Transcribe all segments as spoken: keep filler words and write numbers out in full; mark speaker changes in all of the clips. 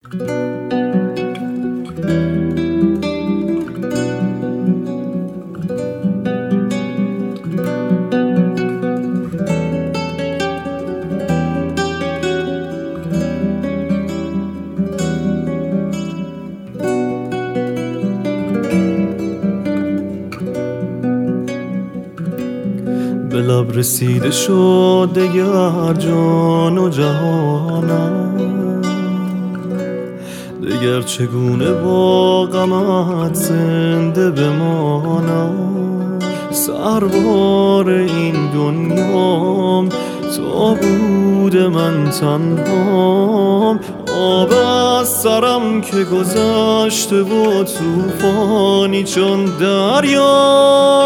Speaker 1: به لب رسیده شد دگر جان و جهانم، دگر چگونه با غمت زنده بمانم. سربار این دنیام تا بود من تنهام، آب از سرم که گذشته و طوفانی چون دریا.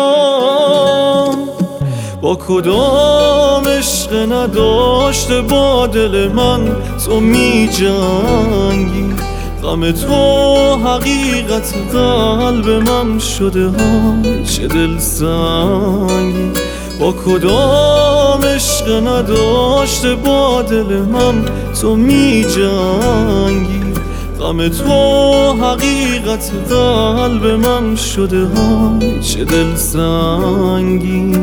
Speaker 1: با کدام عشق نداشته با دل من تو می جنگی، غم تو حقیقت قلب من شده های چه دل سنگی. با کدام عشق نداشته با دل من تو می جنگی، غم تو حقیقت قلب من شده های چه دل سنگی.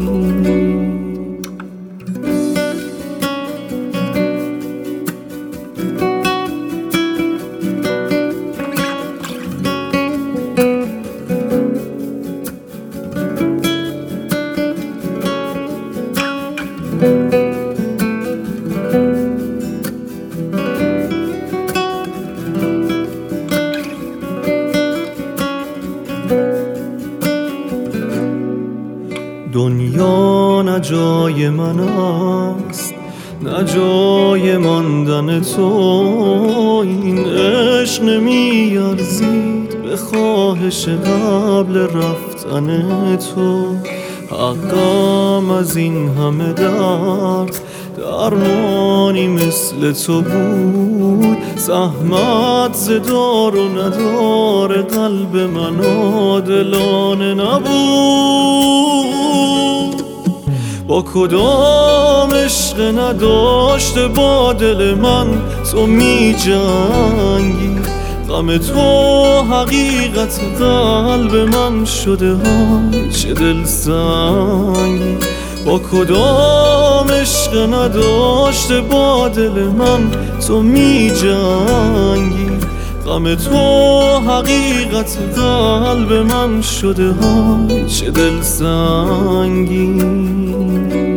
Speaker 1: دنیا نه جای من است نه جای ماندن تو، این عشق نمی ارزید به خواهش قبل رفتن تو. حقم از این همه درد درمانی مثل تو بود، زحمت ز دار و ندار قلب من عادلانه نبود. با کدام عشق نداشته با دل من تو می جنگی، غم تو حقیقت قلب من شده های چه دل سنگی. با کدام عشق نداشته با دل من تو می جنگی، غم تو حقیقت قلب من شده های چه دل سنگی.